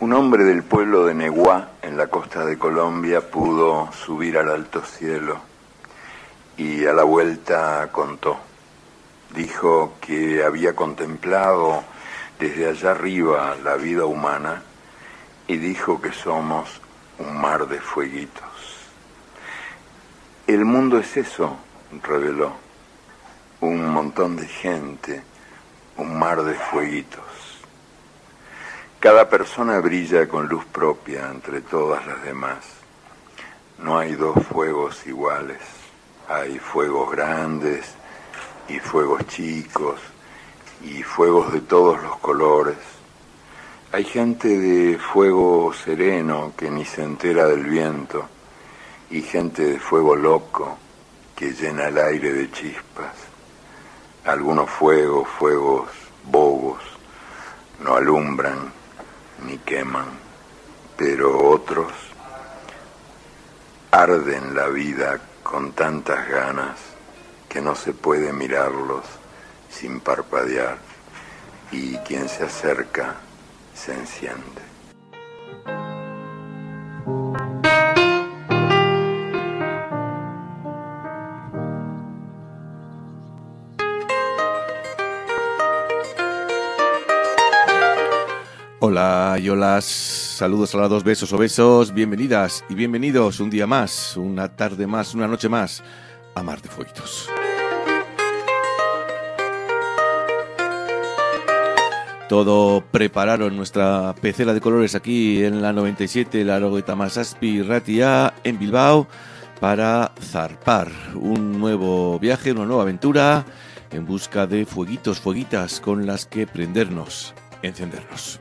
Un hombre del pueblo de Neguá, en la costa de Colombia, pudo subir al alto cielo y a la vuelta contó. Dijo que había contemplado desde allá arriba la vida humana y dijo que somos un mar de fueguitos. El mundo es eso, reveló, un montón de gente, un mar de fueguitos. Cada persona brilla con luz propia entre todas las demás. No hay dos fuegos iguales. Hay fuegos grandes y fuegos chicos y fuegos de todos los colores. Hay gente de fuego sereno que ni se entera del viento y gente de fuego loco que llena el aire de chispas. Algunos fuegos bobos, no alumbran ni queman, pero otros arden la vida con tantas ganas que no se puede mirarlos sin parpadear, y quien se acerca se enciende. Hola y hola, saludos a las dos, besos o besos, bienvenidas y bienvenidos un día más, una tarde más, una noche más a Mar de Fueguitos. Todo preparado en nuestra pecera de colores aquí en la 97, la Laurogeita Hamazazpi Ratia en Bilbao, para zarpar un nuevo viaje, una nueva aventura en busca de fueguitos, fueguitas con las que prendernos, encendernos.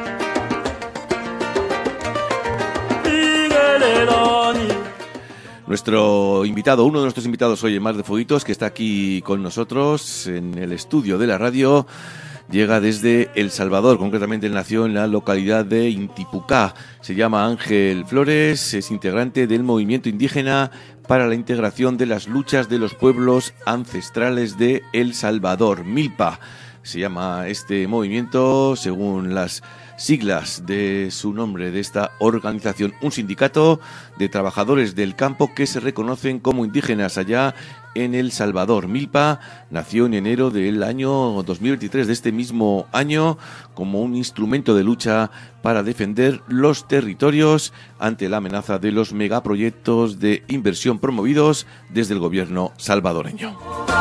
Nuestro invitado, uno de nuestros invitados hoy en Mar de Fueguitos, que está aquí con nosotros en el estudio de la radio, llega desde El Salvador. Concretamente él nació en la localidad de Intipucá. Se llama Ángel Flores, es integrante del movimiento indígena para la integración de las luchas de los pueblos ancestrales de El Salvador, MILPA. Se llama este movimiento según las siglas de su nombre, de esta organización, un sindicato de trabajadores del campo que se reconocen como indígenas allá en El Salvador. MILPA nació en enero del año 2023, de este mismo año, como un instrumento de lucha para defender los territorios ante la amenaza de los megaproyectos de inversión promovidos desde el gobierno salvadoreño.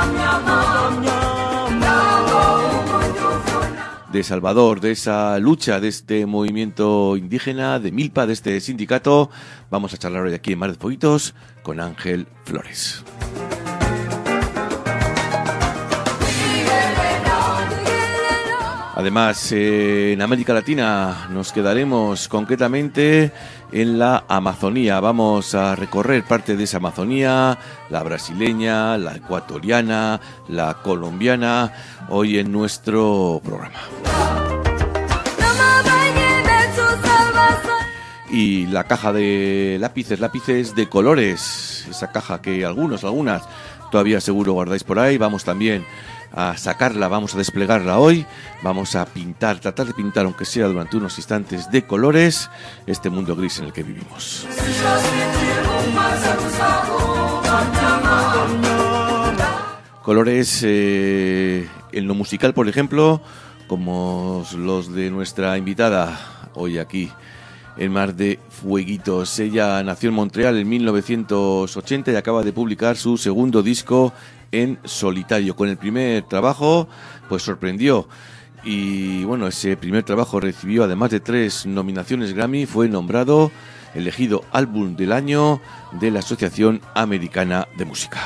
De Salvador, de esa lucha, de este movimiento indígena, de MILPA, de este sindicato, vamos a charlar hoy aquí en Mar de Fueguitos con Ángel Flores. Además, en América Latina nos quedaremos concretamente en la Amazonía. Vamos a recorrer parte de esa Amazonía, la brasileña, la ecuatoriana, la colombiana, hoy en nuestro programa. Y la caja de lápices de colores, esa caja que algunas todavía seguro guardáis por ahí, vamos también a sacarla, vamos a desplegarla hoy, vamos a pintar, tratar de pintar, aunque sea durante unos instantes, de colores, este mundo gris en el que vivimos. Colores en lo musical, por ejemplo, como los de nuestra invitada hoy aquí en Mar de Fueguitos. Ella nació en Montreal en 1980 y acaba de publicar su segundo disco en solitario. Con el primer trabajo, pues sorprendió. Y bueno, ese primer trabajo recibió, además de 3 nominaciones Grammy, fue nombrado, elegido álbum del año de la Asociación Americana de Música.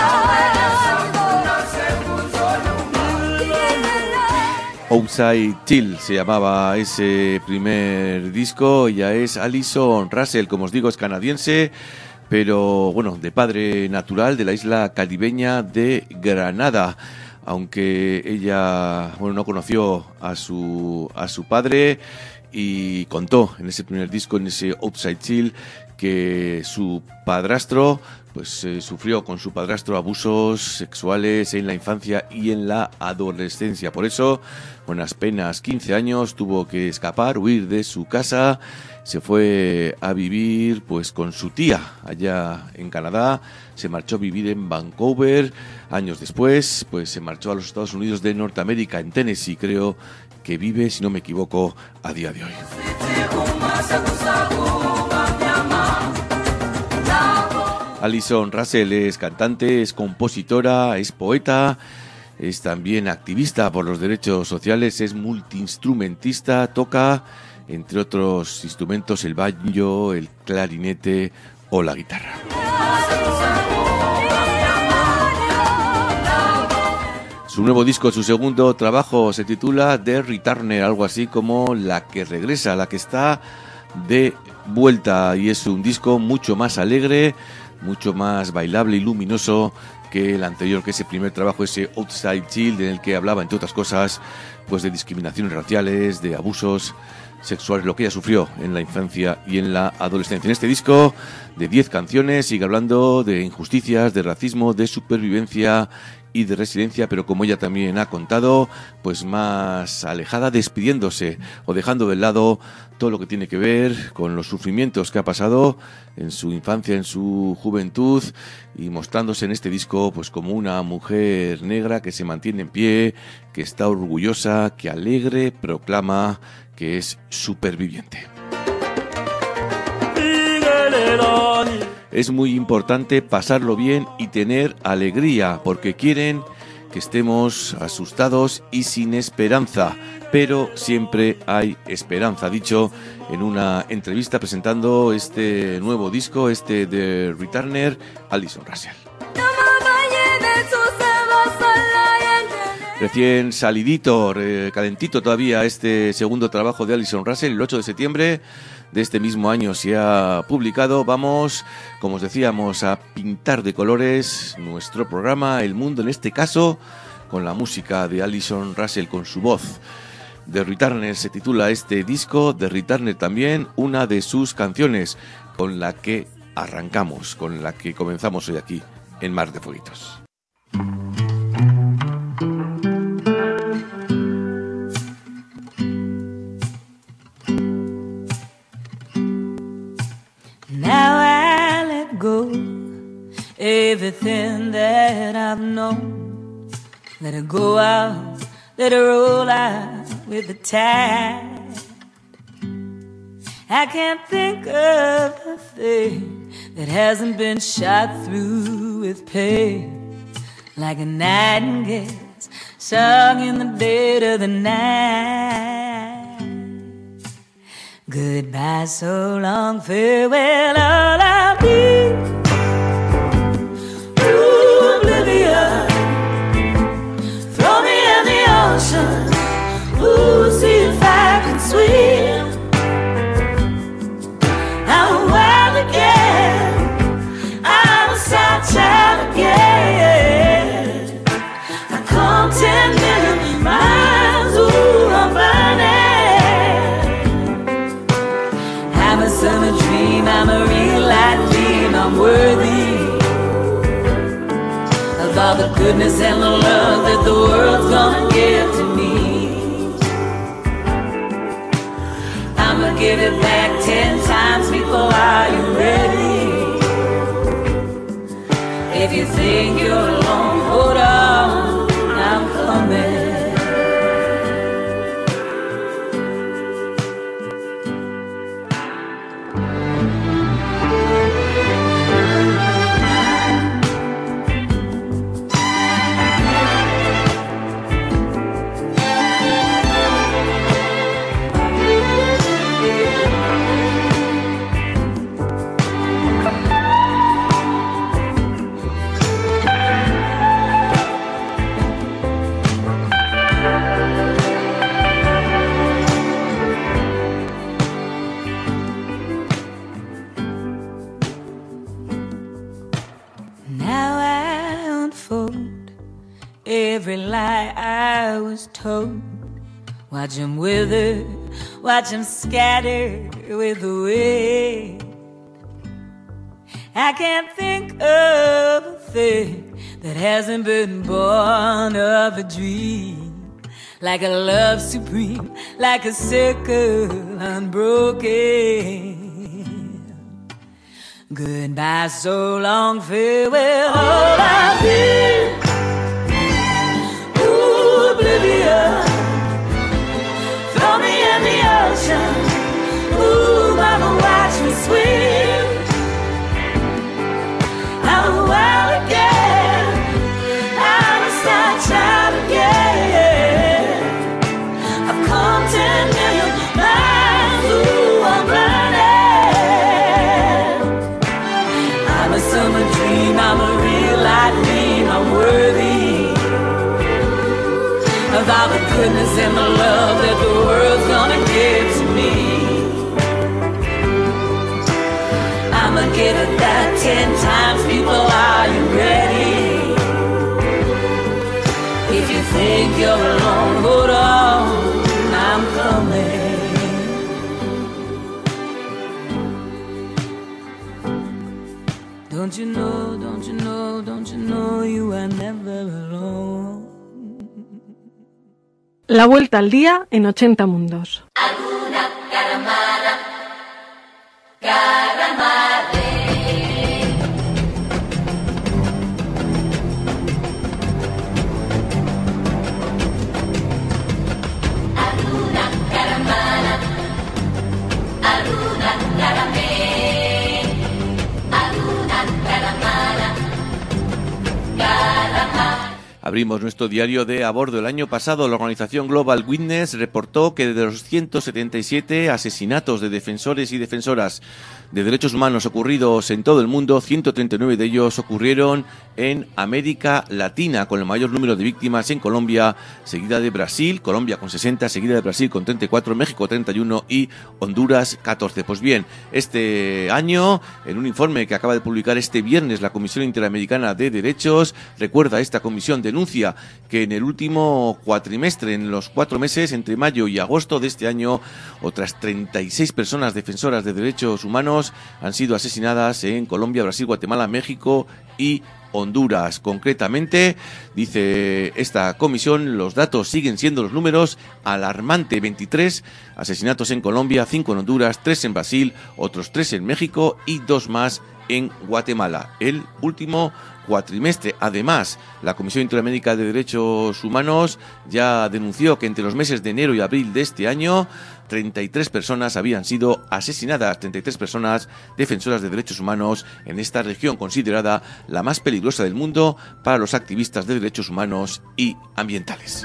Outside Chill se llamaba ese primer disco. Ella es Alison Russell, como os digo, es canadiense, pero bueno, de padre natural de la isla caribeña de Granada, aunque ella no conoció a su padre, y contó en ese primer disco, en ese Outside Chill, que su padrastro pues sufrió con su padrastro abusos sexuales en la infancia y en la adolescencia. Por eso, con apenas 15 años, tuvo que escapar, huir de su casa. Se fue a vivir pues con su tía allá en Canadá. Se marchó a vivir en Vancouver. Años después, pues se marchó a los Estados Unidos de Norteamérica, en Tennessee, creo que vive, si no me equivoco, a día de hoy. Alison Russell es cantante, es compositora, es poeta, es también activista por los derechos sociales, es multiinstrumentista, toca, entre otros instrumentos, el banjo, el clarinete o la guitarra. Su nuevo disco, su segundo trabajo, se titula The Returner, algo así como la que regresa, la que está de vuelta, y es un disco mucho más alegre, mucho más bailable y luminoso que el anterior, que ese primer trabajo, ese Outside Child, en el que hablaba, entre otras cosas, pues de discriminaciones raciales, de abusos sexuales, lo que ella sufrió en la infancia y en la adolescencia. En este disco de 10 canciones sigue hablando de injusticias, de racismo, de supervivencia y de resiliencia, pero como ella también ha contado, pues más alejada, despidiéndose o dejando de lado todo lo que tiene que ver con los sufrimientos que ha pasado en su infancia, en su juventud, y mostrándose en este disco pues como una mujer negra que se mantiene en pie, que está orgullosa, que alegre proclama que es superviviente. Es muy importante pasarlo bien y tener alegría, porque quieren que estemos asustados y sin esperanza, pero siempre hay esperanza, ha dicho en una entrevista presentando este nuevo disco, este de Returner, Alison Russell. Recién salidito, calentito todavía este segundo trabajo de Alison Russell, el 8 de septiembre de este mismo año se ha publicado. Vamos, como os decíamos, a pintar de colores nuestro programa, el mundo en este caso, con la música de Alison Russell, con su voz. The Returner se titula este disco, The Returner también, una de sus canciones con la que arrancamos, con la que comenzamos hoy aquí en Mar de Fueguitos. Now I let go everything that I've known. Let it go out, let it roll out with the tide. I can't think of a thing that hasn't been shot through with pain, like a nightingale sung in the dead of the night. Goodbye, so long, farewell, all I'll be. Ooh, oblivion, throw me in the ocean. Ooh, see if I can swim. I'm a wild again, I'm a sad child again. I come 10 million miles, ooh, I'm burning. I'm a summer dream, I'm a real light dream, I'm worthy of all the goodness and the love that the world's gonna give to me. I'ma give it back 10 times before you're ready. If you think you're alone, hold on, I'm coming. Every lie I was told, watch them wither, watch them scatter with the wind. I can't think of a thing that hasn't been born of a dream. Like a love supreme, like a circle unbroken. Goodbye, so long, farewell, all I've been. Ooh, oblivion. Throw me in the ocean. Ooh, mama, watch me swim. I'm a wild again. I'm a star child again. I've come 10 million miles. Ooh, I'm running. I'm a summer dream. I'm a real life dream. I'm worthy of all the goodness and the love that the world's gonna give to me. I'ma give it that 10 times, people, are you ready? If you think you're alone, hold on, I'm coming. Don't you know, don't you know, don't you know you are never alone. La vuelta al día en 80 mundos. Alguna caramara, caramare. Alguna caramara, alguna caramé, alguna caramara, caramare. Abrimos nuestro diario de a bordo. El año pasado, la organización Global Witness reportó que de los 177 asesinatos de defensores y defensoras de derechos humanos ocurridos en todo el mundo, 139 de ellos ocurrieron en América Latina, con el mayor número de víctimas en Colombia, seguida de Brasil, Colombia con 60, seguida de Brasil con 34, México 31 y Honduras 14. Pues bien, este año, en un informe que acaba de publicar este viernes la Comisión Interamericana de Derechos, recuerda esta comisión, denuncia que en el último cuatrimestre, en los 4 meses, entre mayo y agosto de este año, otras 36 personas defensoras de derechos humanos han sido asesinadas en Colombia, Brasil, Guatemala, México y Honduras. Concretamente, dice esta comisión, los datos siguen siendo los números alarmante: 23 asesinatos en Colombia, 5 en Honduras, 3 en Brasil, otros 3 en México y 2 más en Guatemala. El último cuatrimestre. Además, la Comisión Interamericana de Derechos Humanos ya denunció que entre los meses de enero y abril de este año 33 personas habían sido asesinadas, 33 personas defensoras de derechos humanos en esta región considerada la más peligrosa del mundo para los activistas de derechos humanos y ambientales.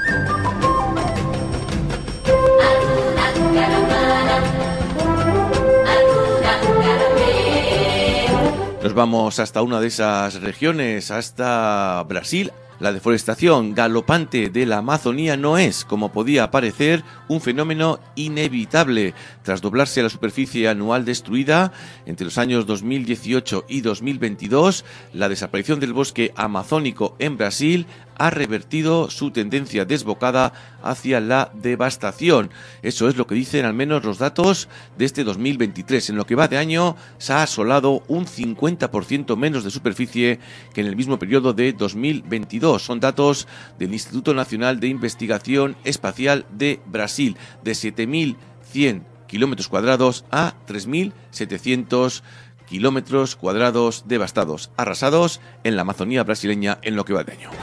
Nos vamos hasta una de esas regiones, hasta Brasil. La deforestación galopante de la Amazonía no es, como podía parecer, un fenómeno inevitable. Tras doblarse la superficie anual destruida entre los años 2018 y 2022, la desaparición del bosque amazónico en Brasil ha revertido su tendencia desbocada hacia la devastación. Eso es lo que dicen al menos los datos de este 2023. En lo que va de año se ha asolado un 50% menos de superficie que en el mismo periodo de 2022. Son datos del Instituto Nacional de Investigación Espacial de Brasil, de 7.100 kilómetros cuadrados a 3.700 kilómetros cuadrados devastados, arrasados en la Amazonía brasileña en lo que va de año.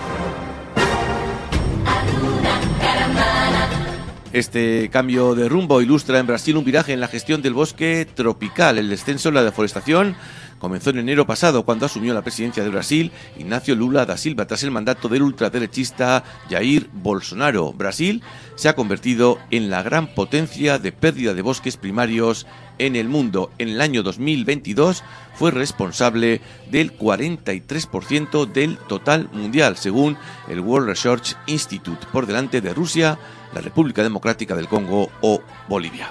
Este cambio de rumbo ilustra en Brasil un viraje en la gestión del bosque tropical. El descenso en la deforestación comenzó en enero pasado, cuando asumió la presidencia de Brasil Ignacio Lula da Silva tras el mandato del ultraderechista Jair Bolsonaro. Brasil se ha convertido en la gran potencia de pérdida de bosques primarios en el mundo. En el año 2022 fue responsable del 43% del total mundial, según el World Research Institute, por delante de Rusia, la República Democrática del Congo o Bolivia.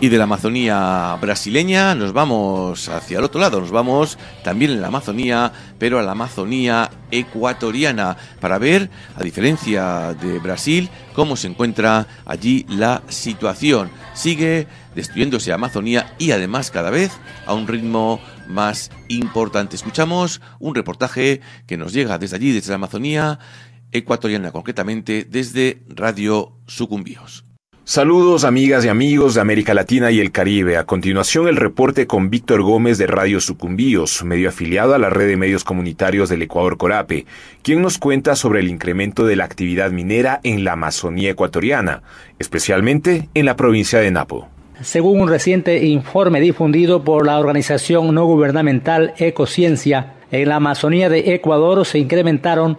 Y de la Amazonía brasileña nos vamos hacia el otro lado, nos vamos también en la Amazonía, pero a la Amazonía ecuatoriana, para ver, a diferencia de Brasil, cómo se encuentra allí la situación. Sigue destruyéndose Amazonía y además cada vez a un ritmo más importante. Escuchamos un reportaje que nos llega desde allí, desde la Amazonía ecuatoriana, concretamente desde Radio Sucumbíos. Saludos amigas y amigos de América Latina y el Caribe. A continuación el reporte con Víctor Gómez de Radio Sucumbíos, medio afiliado a la red de medios comunitarios del Ecuador Corape, quien nos cuenta sobre el incremento de la actividad minera en la Amazonía ecuatoriana, especialmente en la provincia de Napo. Según un reciente informe difundido por la organización no gubernamental Ecociencia, en la Amazonía de Ecuador se incrementaron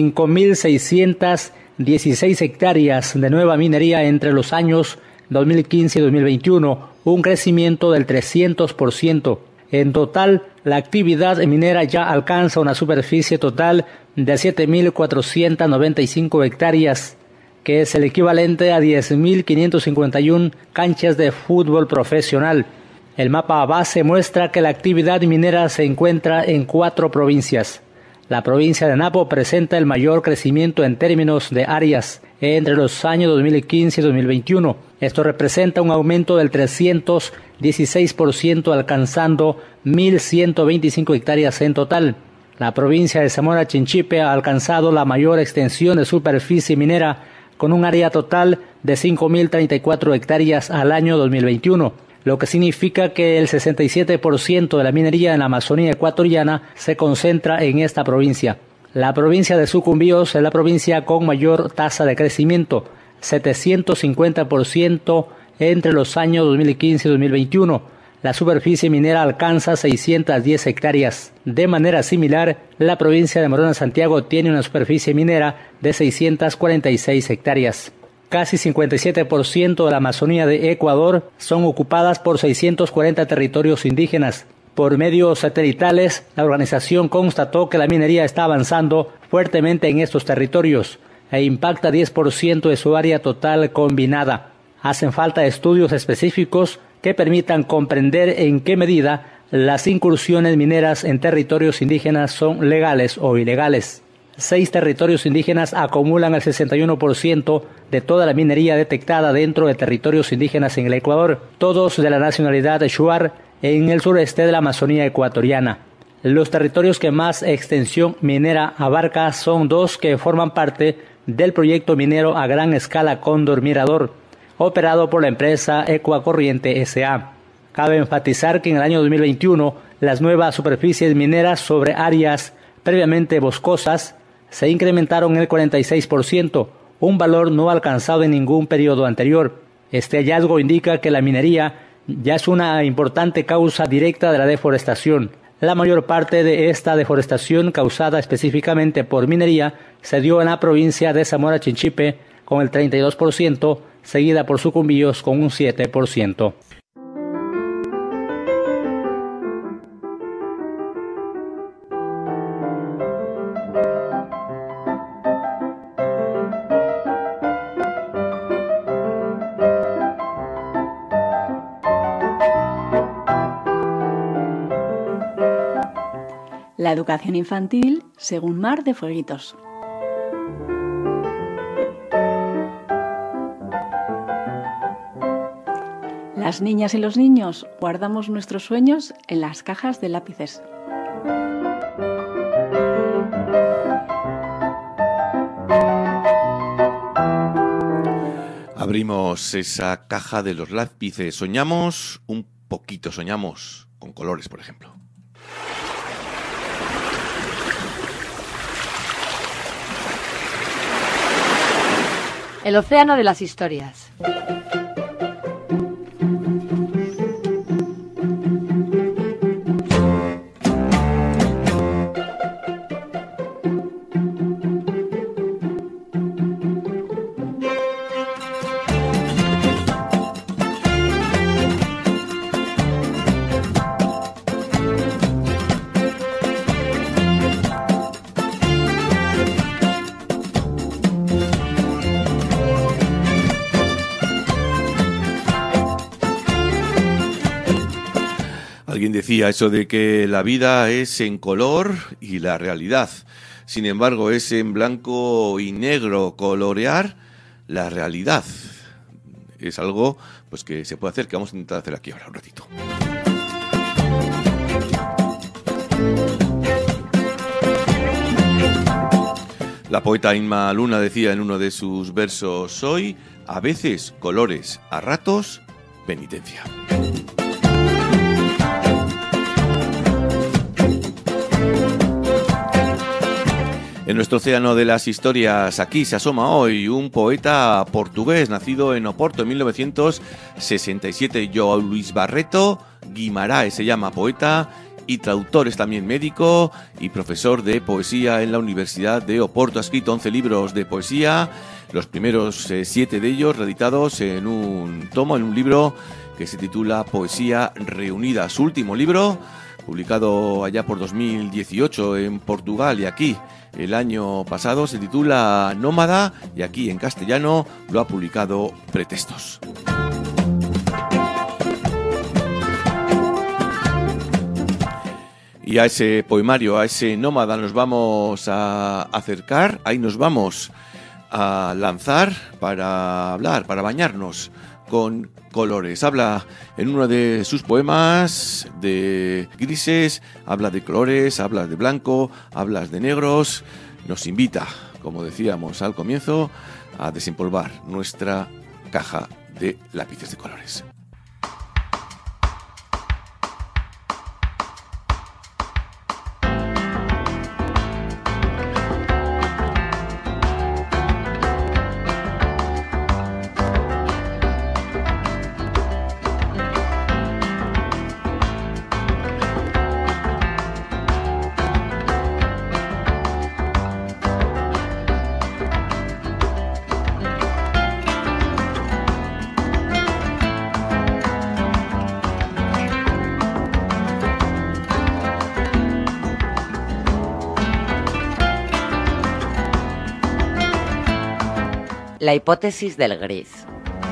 5.616 hectáreas de nueva minería entre los años 2015 y 2021, un crecimiento del 300%. En total, la actividad minera ya alcanza una superficie total de 7.495 hectáreas, que es el equivalente a 10.551 canchas de fútbol profesional. El mapa base muestra que la actividad minera se encuentra en 4 provincias. La provincia de Napo presenta el mayor crecimiento en términos de áreas entre los años 2015 y 2021. Esto representa un aumento del 316%, alcanzando 1.125 hectáreas en total. La provincia de Zamora Chinchipe ha alcanzado la mayor extensión de superficie minera, con un área total de 5.034 hectáreas al año 2021. Lo que significa que el 67% de la minería en la Amazonía ecuatoriana se concentra en esta provincia. La provincia de Sucumbíos es la provincia con mayor tasa de crecimiento, 750% entre los años 2015 y 2021. La superficie minera alcanza 610 hectáreas. De manera similar, la provincia de Morona Santiago tiene una superficie minera de 646 hectáreas. Casi 57% de la Amazonía de Ecuador son ocupadas por 640 territorios indígenas. Por medios satelitales, la organización constató que la minería está avanzando fuertemente en estos territorios e impacta 10% de su área total combinada. Hacen falta estudios específicos que permitan comprender en qué medida las incursiones mineras en territorios indígenas son legales o ilegales. 6 territorios indígenas acumulan el 61% de toda la minería detectada dentro de territorios indígenas en el Ecuador, todos de la nacionalidad Shuar, en el sureste de la Amazonía ecuatoriana. Los territorios que más extensión minera abarca son 2 que forman parte del proyecto minero a gran escala Cóndor Mirador, operado por la empresa Ecuacorriente S.A. Cabe enfatizar que en el año 2021 las nuevas superficies mineras sobre áreas previamente boscosas se incrementaron el 46%, un valor no alcanzado en ningún periodo anterior. Este hallazgo indica que la minería ya es una importante causa directa de la deforestación. La mayor parte de esta deforestación causada específicamente por minería se dio en la provincia de Zamora Chinchipe con el 32%, seguida por Sucumbíos con un 7%. La educación infantil según Mar de Fueguitos. Las niñas y los niños guardamos nuestros sueños en las cajas de lápices. Abrimos esa caja de los lápices. Soñamos un poquito, soñamos con colores, por ejemplo. El océano de las historias. Alguien decía eso de que la vida es en color y la realidad, sin embargo, es en blanco y negro. Colorear la realidad es algo pues que se puede hacer, que vamos a intentar hacer aquí ahora un ratito. La poeta Inma Luna decía en uno de sus versos: soy a veces colores, a ratos penitencia. En nuestro océano de las historias, aquí se asoma hoy un poeta portugués nacido en Oporto en 1967, João Luís Barreto Guimarães se llama, poeta y traductor, es también médico y profesor de poesía en la Universidad de Oporto. Ha escrito 11 libros de poesía, los primeros 7 de ellos reeditados en un tomo, en un libro que se titula Poesía Reunida. Su último libro, publicado allá por 2018 en Portugal y aquí el año pasado, se titula Nómada, y aquí en castellano lo ha publicado Pretextos. Y a ese poemario, a ese Nómada nos vamos a acercar, ahí nos vamos a lanzar para hablar, para bañarnos con colores. Habla en uno de sus poemas de grises, habla de colores, habla de blanco, habla de negros. Nos invita, como decíamos al comienzo, a desempolvar nuestra caja de lápices de colores. La hipótesis del gris.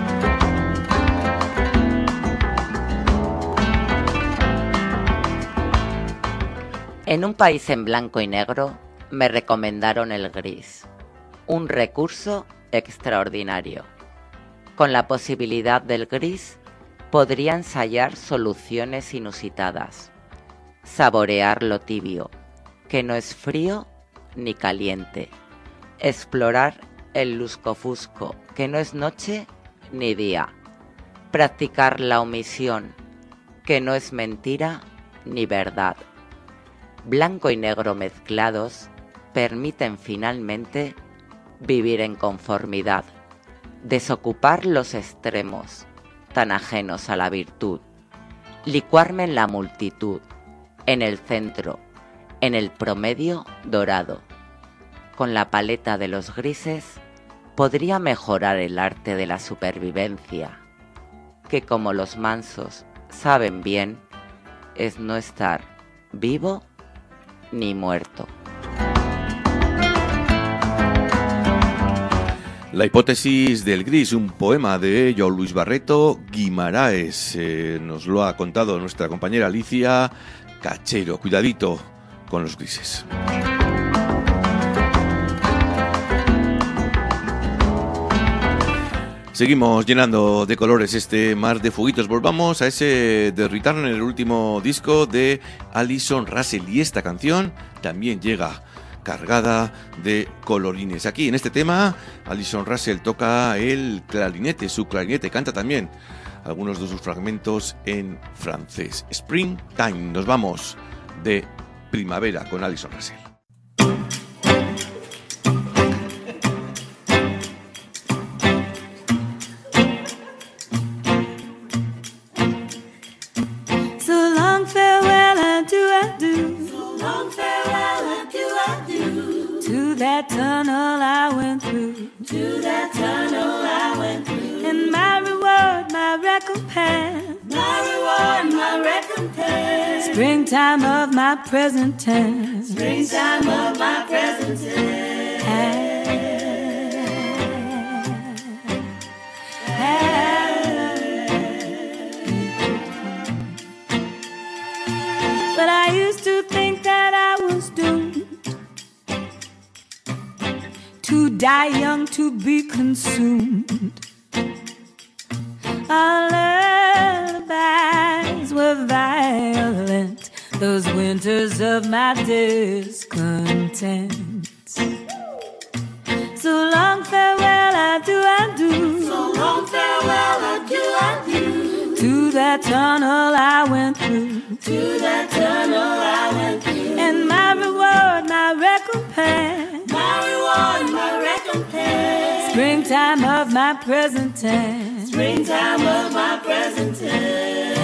En un país en blanco y negro me recomendaron el gris, un recurso extraordinario. Con la posibilidad del gris podría ensayar soluciones inusitadas, saborear lo tibio, que no es frío ni caliente, explorar el lusco-fusco, que no es noche ni día, practicar la omisión, que no es mentira ni verdad. Blanco y negro mezclados permiten finalmente vivir en conformidad, desocupar los extremos tan ajenos a la virtud, licuarme en la multitud, en el centro, en el promedio dorado. Con la paleta de los grises podría mejorar el arte de la supervivencia, que como los mansos saben bien, es no estar vivo ni muerto. La hipótesis del gris, un poema de João Luís Barreto Guimarães. Nos lo ha contado nuestra compañera Alicia Cachero. Cuidadito con los grises. Seguimos llenando de colores este mar de fueguitos. Volvamos a ese The Return, el último disco de Alison Russell. Y esta canción también llega cargada de colorines. Aquí en este tema, Alison Russell toca el clarinete, su clarinete, canta también algunos de sus fragmentos en francés. Springtime, nos vamos de primavera con Alison Russell. That tunnel I went through, to that tunnel I went through, and my reward, my recompense, my reward, my recompense, springtime of my present tense, springtime of my present tense. to be consumed. Our lullabies were violent, those winters of my discontent. So long farewell, adieu, adieu. So long farewell, adieu, adieu. To that tunnel I went through. To that tunnel I went through. And my reward, my recompense. My reward, my recompense. Springtime of my present tense. Springtime of my present tense.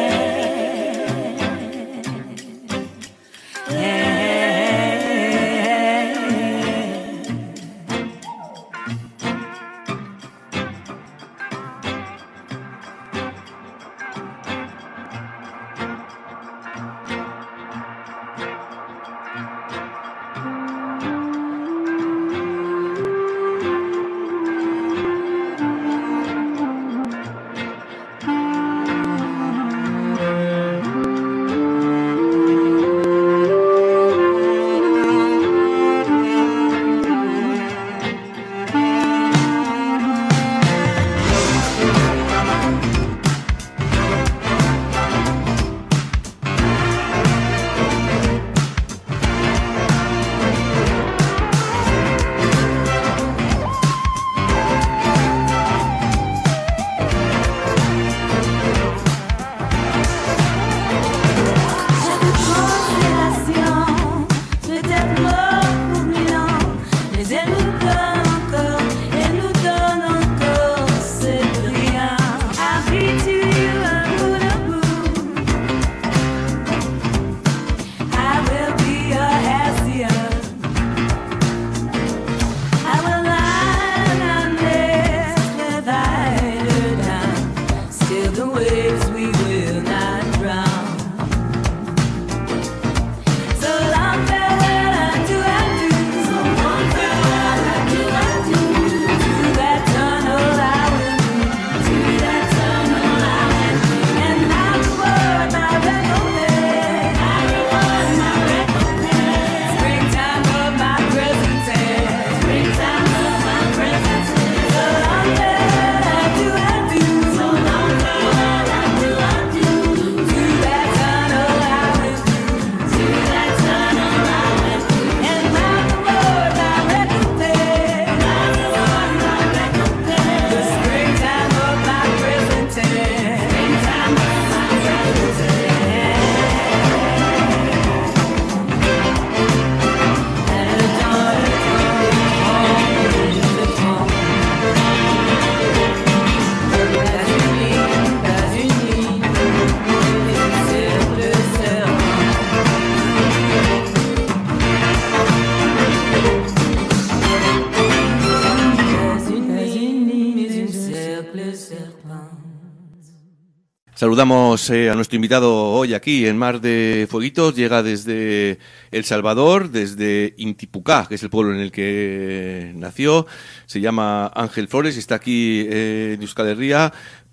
Saludamos a nuestro invitado hoy aquí en Mar de Fueguitos. Llega desde El Salvador, desde Intipucá, que es el pueblo en el que nació. Se llama Ángel Flores y está aquí en Euskal Herria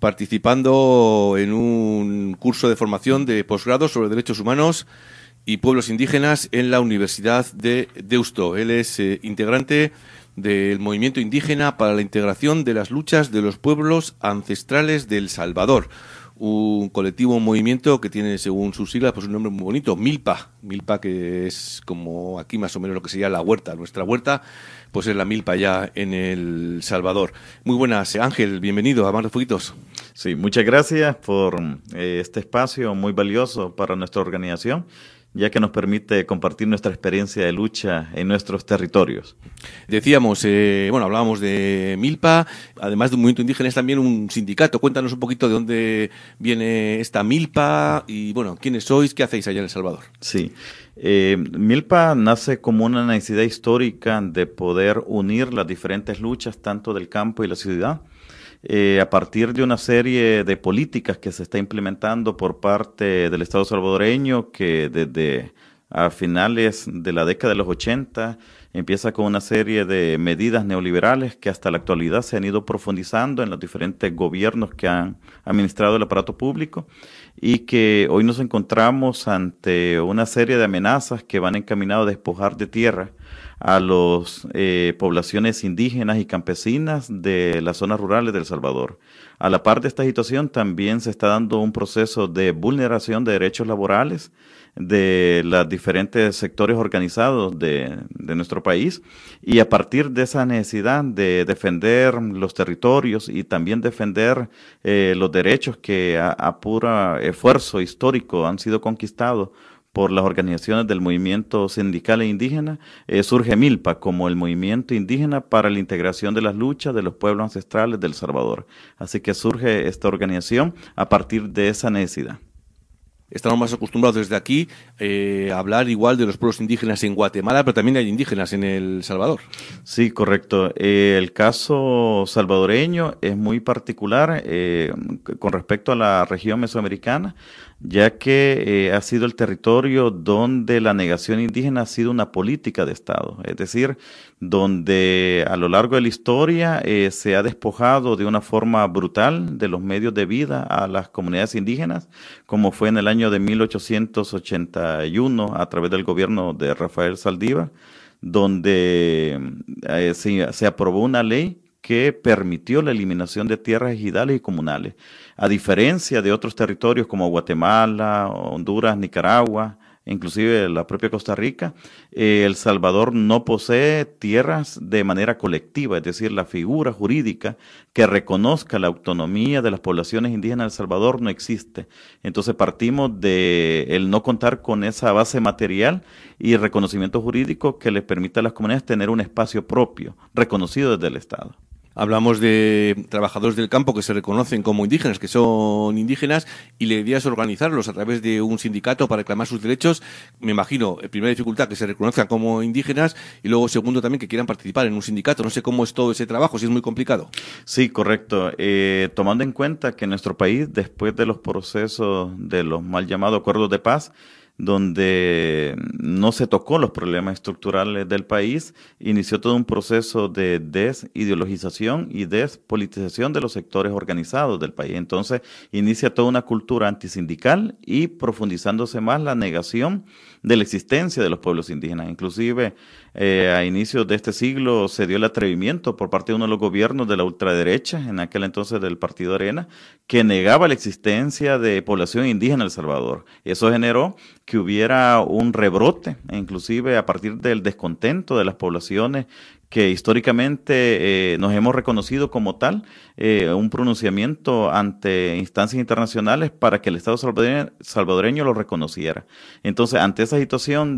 participando en un curso de formación de posgrado sobre derechos humanos y pueblos indígenas en la Universidad de Deusto. Él es integrante del Movimiento Indígena para la Integración de las Luchas de los Pueblos Ancestrales de El Salvador. Un colectivo, un movimiento que tiene, según sus siglas, pues un nombre muy bonito, Milpa. Milpa, que es como aquí más o menos lo que sería la huerta. Nuestra huerta, pues es la Milpa ya en El Salvador. Muy buenas, Ángel, bienvenido a Mar de Fueguitos. Sí, muchas gracias por este espacio muy valioso para nuestra organización, ya que nos permite compartir nuestra experiencia de lucha en nuestros territorios. Decíamos, hablábamos de Milpa, además de un movimiento indígena es también un sindicato. Cuéntanos un poquito de dónde viene esta Milpa y, ¿quiénes sois? ¿Qué hacéis allá en El Salvador? Sí, Milpa nace como una necesidad histórica de poder unir las diferentes luchas, tanto del campo y la ciudad, a partir de una serie de políticas que se está implementando por parte del Estado salvadoreño, que desde a finales de la década de los 80 empieza con una serie de medidas neoliberales que hasta la actualidad se han ido profundizando en los diferentes gobiernos que han administrado el aparato público y que hoy nos encontramos ante una serie de amenazas que van encaminadas a despojar de tierra a las poblaciones indígenas y campesinas de las zonas rurales de El Salvador. A la par de esta situación también se está dando un proceso de vulneración de derechos laborales de los diferentes sectores organizados de nuestro país, y a partir de esa necesidad de defender los territorios y también defender los derechos que a puro esfuerzo histórico han sido conquistados por las organizaciones del movimiento sindical e indígena, surge MILPA como el movimiento indígena para la integración de las luchas de los pueblos ancestrales de El Salvador. Así que surge esta organización a partir de esa necesidad. Estamos más acostumbrados desde aquí a hablar igual de los pueblos indígenas en Guatemala, pero también hay indígenas en El Salvador. Sí, correcto. El caso salvadoreño es muy particular con respecto a la región mesoamericana, ya que ha sido el territorio donde la negación indígena ha sido una política de Estado, es decir, donde a lo largo de la historia se ha despojado de una forma brutal de los medios de vida a las comunidades indígenas, como fue en el año de 1881 a través del gobierno de Rafael Saldívar, donde se aprobó una ley que permitió la eliminación de tierras ejidales y comunales. A diferencia de otros territorios como Guatemala, Honduras, Nicaragua, inclusive la propia Costa Rica, El Salvador no posee tierras de manera colectiva, es decir, la figura jurídica que reconozca la autonomía de las poblaciones indígenas de El Salvador no existe. Entonces partimos de el no contar con esa base material y reconocimiento jurídico que les permita a las comunidades tener un espacio propio, reconocido desde el Estado. Hablamos de trabajadores del campo que se reconocen como indígenas, que son indígenas, y la idea es organizarlos a través de un sindicato para reclamar sus derechos. Me imagino, primera dificultad, que se reconozcan como indígenas, y luego, segundo, también que quieran participar en un sindicato. No sé cómo es todo ese trabajo, si es muy complicado. Sí, correcto. Tomando en cuenta que en nuestro país, después de los procesos de los mal llamados acuerdos de paz, donde no se tocó los problemas estructurales del país, inició todo un proceso de desideologización y despolitización de los sectores organizados del país. Entonces, inicia toda una cultura antisindical y profundizándose más la negación de la existencia de los pueblos indígenas. Inclusive, a inicios de este siglo se dio el atrevimiento por parte de uno de los gobiernos de la ultraderecha, en aquel entonces del Partido Arena, que negaba la existencia de población indígena en El Salvador. Eso generó que hubiera un rebrote, inclusive a partir del descontento de las poblaciones que históricamente nos hemos reconocido como tal, un pronunciamiento ante instancias internacionales para que el Estado salvadoreño lo reconociera. Entonces, ante esa situación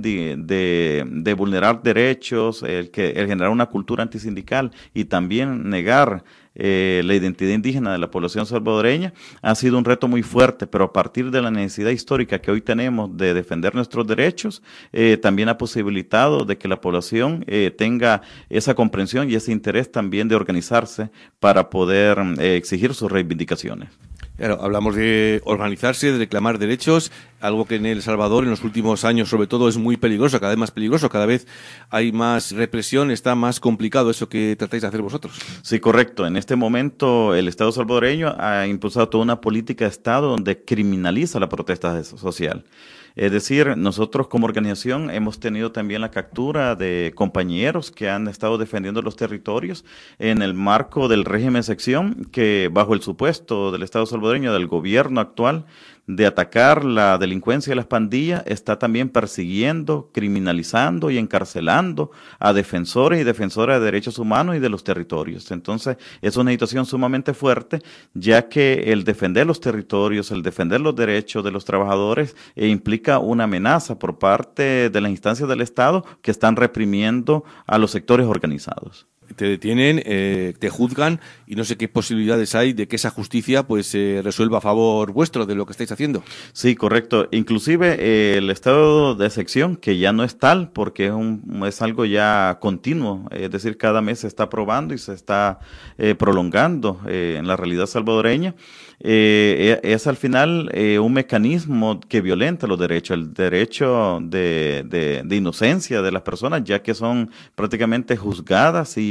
de vulnerar derechos, el generar una cultura antisindical y también negar la identidad indígena de la población salvadoreña, ha sido un reto muy fuerte, pero a partir de la necesidad histórica que hoy tenemos de defender nuestros derechos, también ha posibilitado de que la población tenga esa comprensión y ese interés también de organizarse para poder exigir sus reivindicaciones. Claro, hablamos de organizarse, de reclamar derechos, algo que en El Salvador en los últimos años sobre todo es muy peligroso, cada vez más peligroso, cada vez hay más represión, está más complicado eso que tratáis de hacer vosotros. Sí, correcto. En este momento el Estado salvadoreño ha impulsado toda una política de Estado donde criminaliza la protesta social. Es decir, nosotros como organización hemos tenido también la captura de compañeros que han estado defendiendo los territorios en el marco del régimen de sección que bajo el supuesto del Estado salvadoreño, del gobierno actual, de atacar la delincuencia de las pandillas, está también persiguiendo, criminalizando y encarcelando a defensores y defensoras de derechos humanos y de los territorios. Entonces, es una situación sumamente fuerte, ya que el defender los territorios, el defender los derechos de los trabajadores implica una amenaza por parte de las instancias del Estado que están reprimiendo a los sectores organizados. Te detienen, te juzgan y no sé qué posibilidades hay de que esa justicia pues resuelva a favor vuestro de lo que estáis haciendo. Sí, correcto. Inclusive el estado de excepción, que ya no es tal porque es algo ya continuo, es decir, cada mes se está aprobando y se está prolongando en la realidad salvadoreña. Es al final un mecanismo que violenta los derechos, el derecho de inocencia de las personas, ya que son prácticamente juzgadas y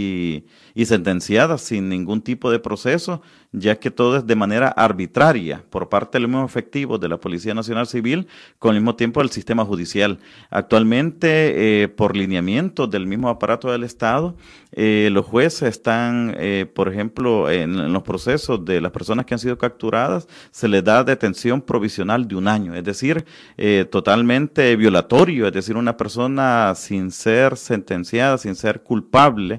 y sentenciadas sin ningún tipo de proceso, ya que todo es de manera arbitraria por parte de los mismos efectivos de la Policía Nacional Civil con el mismo tiempo del sistema judicial. Actualmente, por lineamiento del mismo aparato del Estado, los jueces están, por ejemplo, en los procesos de las personas que han sido capturadas, se les da detención provisional de 1 año, es decir, totalmente violatorio, es decir, una persona sin ser sentenciada, sin ser culpable,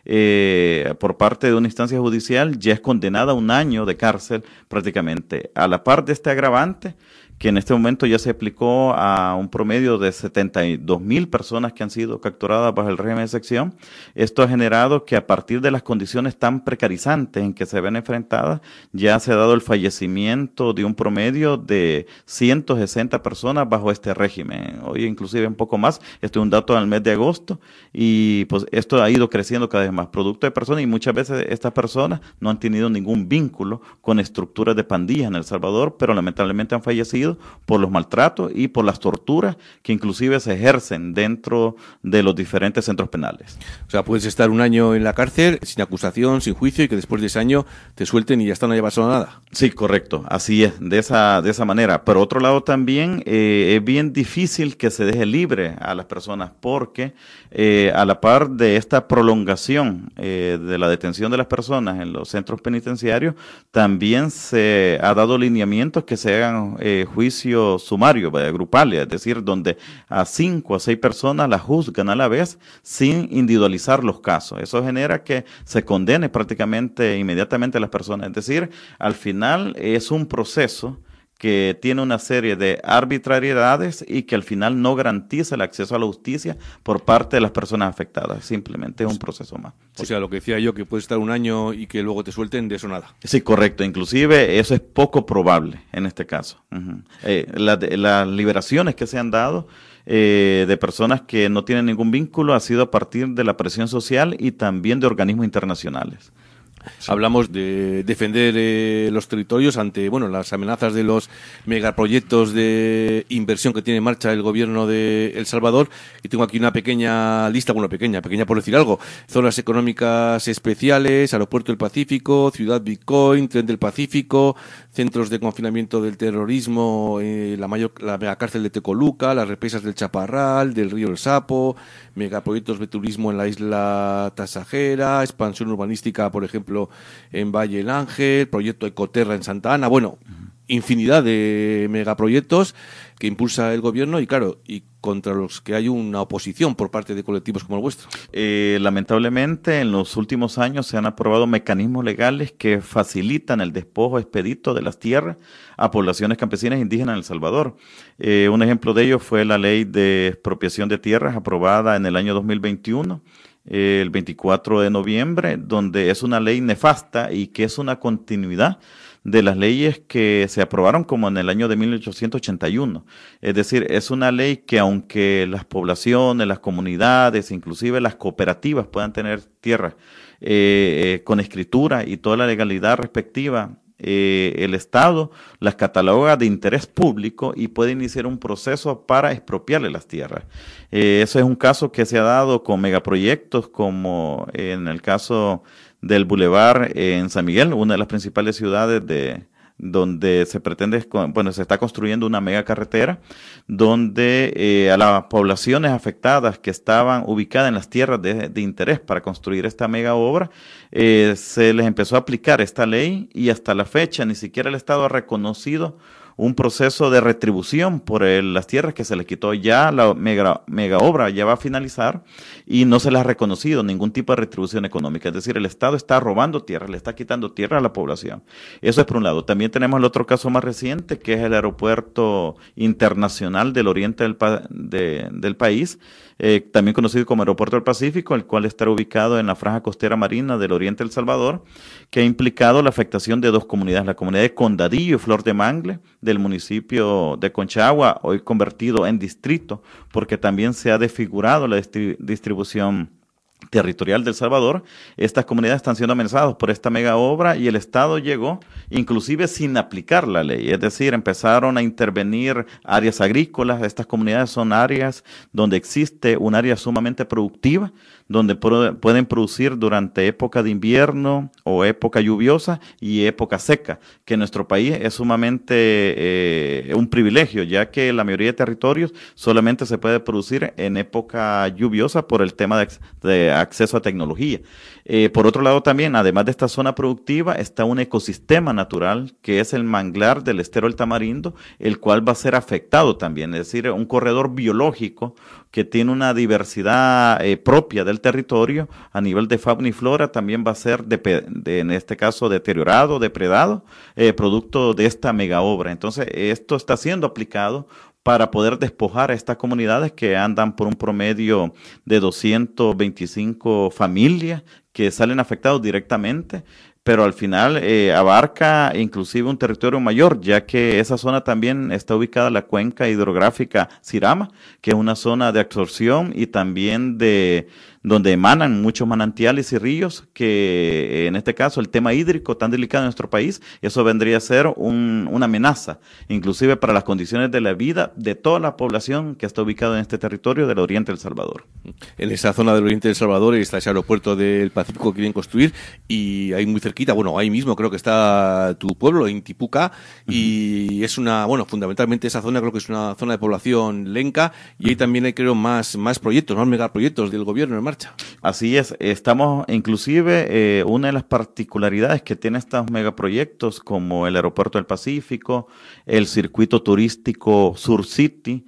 por parte de una instancia judicial, ya es condenada a 1 año de cárcel prácticamente. A la par de este agravante, que en este momento ya se aplicó a un promedio de 72,000 personas que han sido capturadas bajo el régimen de sección. Esto ha generado que a partir de las condiciones tan precarizantes en que se ven enfrentadas, ya se ha dado el fallecimiento de un promedio de 160 personas bajo este régimen. Hoy inclusive un poco más, esto es un dato del mes de agosto, y pues esto ha ido creciendo cada vez más, producto de personas, y muchas veces estas personas no han tenido ningún vínculo con estructuras de pandillas en El Salvador, pero lamentablemente han fallecido por los maltratos y por las torturas que inclusive se ejercen dentro de los diferentes centros penales. O sea, puedes estar 1 año en la cárcel sin acusación, sin juicio, y que después de ese año te suelten y ya está, no haya pasado nada. Sí, correcto, así es, de esa manera. Por otro lado también es bien difícil que se deje libre a las personas porque a la par de esta prolongación de la detención de las personas en los centros penitenciarios, también se ha dado lineamientos que se hagan juicios sumarios, grupales, es decir, donde a 5 a 6 personas las juzgan a la vez sin individualizar los casos. Eso genera que se condene prácticamente inmediatamente a las personas. Es decir, al final es un proceso que tiene una serie de arbitrariedades y que al final no garantiza el acceso a la justicia por parte de las personas afectadas. Simplemente es un proceso más. O sea, lo que decía yo, que puedes estar 1 año y que luego te suelten, de eso nada. Sí, correcto. Inclusive eso es poco probable en este caso. Las liberaciones que se han dado de personas que no tienen ningún vínculo ha sido a partir de la presión social y también de organismos internacionales. Sí. Hablamos de defender los territorios ante, bueno, las amenazas de los megaproyectos de inversión que tiene en marcha el gobierno de El Salvador, y tengo aquí una pequeña lista, bueno, pequeña por decir algo: zonas económicas especiales, Aeropuerto del Pacífico, Ciudad Bitcoin, Tren del Pacífico, centros de confinamiento del terrorismo, la megacárcel de Tecoluca, las represas del Chaparral, del Río El Sapo, megaproyectos de turismo en la isla Tasajera, expansión urbanística, por ejemplo, en Valle El Ángel, proyecto Ecoterra en Santa Ana, bueno, infinidad de megaproyectos que impulsa el gobierno y claro, y contra los que hay una oposición por parte de colectivos como el vuestro. Lamentablemente en los últimos años se han aprobado mecanismos legales que facilitan el despojo expedito de las tierras a poblaciones campesinas e indígenas en El Salvador. Un ejemplo de ello fue la ley de expropiación de tierras aprobada en el año 2021, el 24 de noviembre, donde es una ley nefasta y que es una continuidad de las leyes que se aprobaron como en el año de 1881. Es decir, es una ley que aunque las poblaciones, las comunidades, inclusive las cooperativas puedan tener tierras con escritura y toda la legalidad respectiva, el Estado las cataloga de interés público y puede iniciar un proceso para expropiarle las tierras. Eso es un caso que se ha dado con megaproyectos como en el caso del Boulevard en San Miguel, una de las principales ciudades donde se está construyendo una mega carretera, donde a las poblaciones afectadas que estaban ubicadas en las tierras de interés para construir esta mega obra, se les empezó a aplicar esta ley y hasta la fecha ni siquiera el Estado ha reconocido un proceso de retribución por las tierras que se les quitó. Ya la mega obra ya va a finalizar y no se les ha reconocido ningún tipo de retribución económica. Es decir, el Estado está robando tierra, le está quitando tierra a la población. Eso es por un lado. También tenemos el otro caso más reciente, que es el Aeropuerto Internacional del Oriente del país, también conocido como Aeropuerto del Pacífico, el cual está ubicado en la franja costera marina del oriente de El Salvador, que ha implicado la afectación de 2 comunidades, la comunidad de Condadillo y Flor de Mangle, del municipio de Conchagua, hoy convertido en distrito, porque también se ha desfigurado la distribución territorial de El Salvador, estas comunidades están siendo amenazadas por esta mega obra y el Estado llegó inclusive sin aplicar la ley, es decir, empezaron a intervenir áreas agrícolas. Estas comunidades son áreas donde existe un área sumamente productiva, donde pueden producir durante época de invierno o época lluviosa y época seca, que en nuestro país es sumamente un privilegio, ya que la mayoría de territorios solamente se puede producir en época lluviosa por el tema de acceso a tecnología. Por otro lado también, además de esta zona productiva, está un ecosistema natural que es el manglar del estero del Tamarindo, el cual va a ser afectado también, es decir, un corredor biológico que tiene una diversidad propia del territorio a nivel de fauna y flora, también va a ser, en este caso, deteriorado, depredado, producto de esta mega obra. Entonces, esto está siendo aplicado para poder despojar a estas comunidades que andan por un promedio de 225 familias que salen afectados directamente, pero al final abarca inclusive un territorio mayor, ya que esa zona también está ubicada en la cuenca hidrográfica Sirama, que es una zona de absorción y también donde emanan muchos manantiales y ríos, que en este caso el tema hídrico tan delicado en nuestro país, eso vendría a ser una amenaza, inclusive para las condiciones de la vida de toda la población que está ubicada en este territorio del oriente del Salvador. En esa zona del oriente del Salvador está ese aeropuerto del Pacífico que quieren construir y hay muy cerquita, bueno, ahí mismo creo que está tu pueblo, Intipucá, y es fundamentalmente esa zona creo que es una zona de población lenca y ahí también hay creo más proyectos, más megaproyectos del gobierno en marcha. Así es, estamos inclusive, una de las particularidades que tiene estos megaproyectos como el Aeropuerto del Pacífico, el circuito turístico Sur City,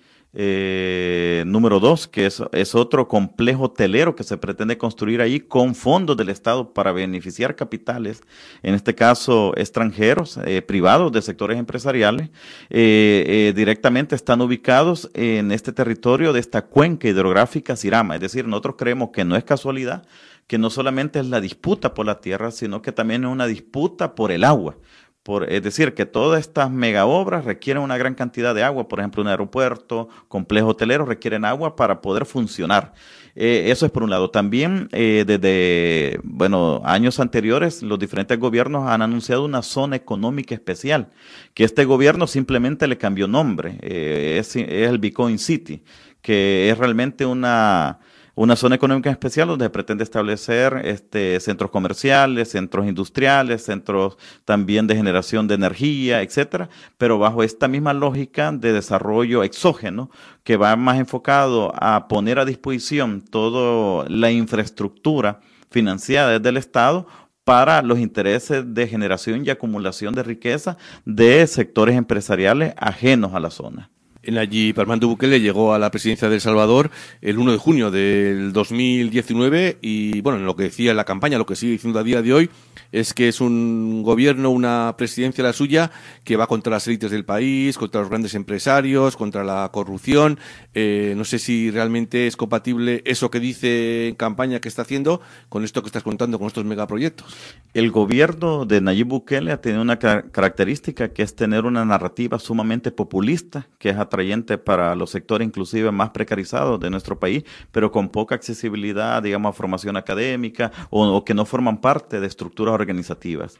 número 2, que es otro complejo hotelero que se pretende construir ahí con fondos del Estado para beneficiar capitales, en este caso extranjeros, privados de sectores empresariales, directamente están ubicados en este territorio de esta cuenca hidrográfica Sirama. Es decir, nosotros creemos que no es casualidad, que no solamente es la disputa por la tierra, sino que también es una disputa por el agua. Es decir, que todas estas mega obras requieren una gran cantidad de agua. Por ejemplo, un aeropuerto, complejo hotelero requieren agua para poder funcionar. Eso es por un lado. También desde años anteriores los diferentes gobiernos han anunciado una zona económica especial, que este gobierno simplemente le cambió nombre. Es el Bitcoin City, que es realmente una zona económica especial donde se pretende establecer centros comerciales, centros industriales, centros también de generación de energía, etcétera, pero bajo esta misma lógica de desarrollo exógeno que va más enfocado a poner a disposición toda la infraestructura financiada desde el Estado para los intereses de generación y acumulación de riqueza de sectores empresariales ajenos a la zona. Nayib Armando Bukele llegó a la presidencia de El Salvador el 1 de junio del 2019 y, en lo que decía en la campaña, lo que sigue diciendo a día de hoy, es que es un gobierno, una presidencia la suya, que va contra las élites del país, contra los grandes empresarios, contra la corrupción. No sé si realmente es compatible eso que dice en campaña que está haciendo con esto que estás contando, con estos megaproyectos. El gobierno de Nayib Bukele ha tenido una característica que es tener una narrativa sumamente populista, que es atrayente para los sectores inclusive más precarizados de nuestro país, pero con poca accesibilidad, digamos, a formación académica o que no forman parte de estructuras organizativas.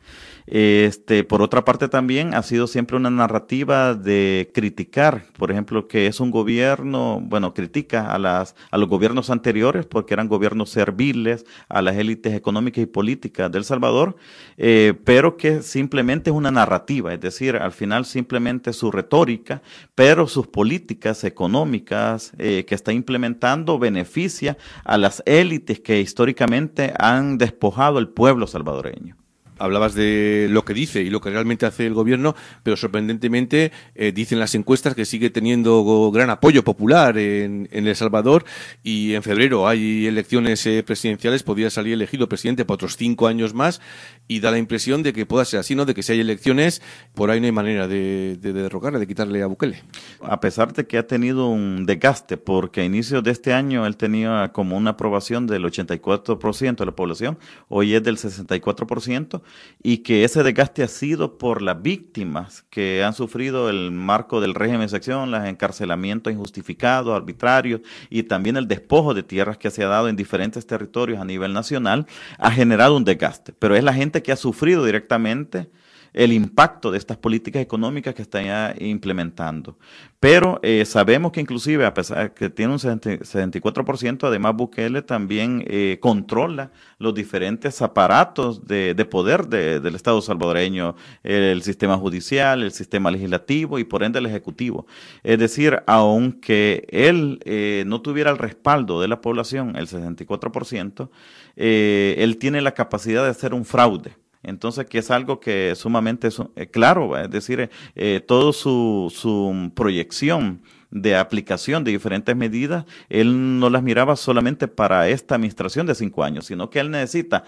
Por otra parte también ha sido siempre una narrativa de criticar, por ejemplo, que es un gobierno, critica a los gobiernos anteriores porque eran gobiernos serviles a las élites económicas y políticas de El Salvador, pero que simplemente es una narrativa, es decir, al final simplemente su retórica, pero sus políticas económicas que está implementando beneficia a las élites que históricamente han despojado al pueblo salvadoreño. Hablabas de lo que dice y lo que realmente hace el gobierno, pero sorprendentemente dicen las encuestas que sigue teniendo gran apoyo popular en El Salvador y en febrero hay elecciones presidenciales, podría salir elegido presidente por otros 5 años más y da la impresión de que pueda ser así, ¿no? De que si hay elecciones, por ahí no hay manera de derrocarle, de quitarle a Bukele. A pesar de que ha tenido un desgaste, porque a inicios de este año él tenía como una aprobación del 84% de la población, hoy es del 64%, y que ese desgaste ha sido por las víctimas que han sufrido el marco del régimen de excepción, los encarcelamientos injustificados, arbitrarios y también el despojo de tierras que se ha dado en diferentes territorios a nivel nacional, ha generado un desgaste. Pero es la gente que ha sufrido directamente el impacto de estas políticas económicas que están ya implementando. Pero sabemos que inclusive, a pesar de que tiene un 74%, además Bukele también controla los diferentes aparatos de poder del Estado salvadoreño, el sistema judicial, el sistema legislativo y por ende el ejecutivo. Es decir, aunque él no tuviera el respaldo de la población, el 64%, él tiene la capacidad de hacer un fraude. Entonces, que es algo que sumamente claro, es decir, toda su proyección de aplicación de diferentes medidas, él no las miraba solamente para esta administración de 5 años, sino que él necesita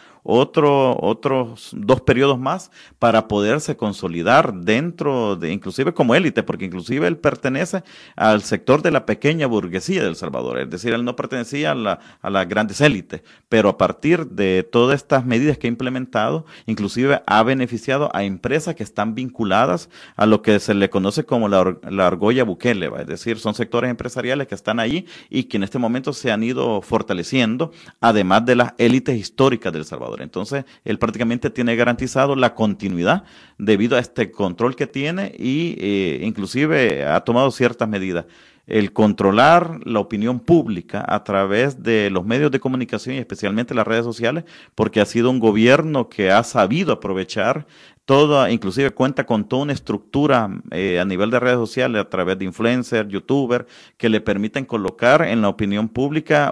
otros 2 periodos más para poderse consolidar dentro de, inclusive como élite, porque inclusive él pertenece al sector de la pequeña burguesía de El Salvador, es decir, él no pertenecía a las grandes élites, pero a partir de todas estas medidas que ha implementado, inclusive ha beneficiado a empresas que están vinculadas a lo que se le conoce como la argolla Bukele, es decir, son sectores empresariales que están ahí y que en este momento se han ido fortaleciendo, además de las élites históricas de El Salvador. Entonces, él prácticamente tiene garantizado la continuidad debido a este control que tiene y inclusive ha tomado ciertas medidas. El controlar la opinión pública a través de los medios de comunicación y especialmente las redes sociales, porque ha sido un gobierno que ha sabido aprovechar inclusive cuenta con toda una estructura a nivel de redes sociales a través de influencers, youtubers, que le permiten colocar en la opinión pública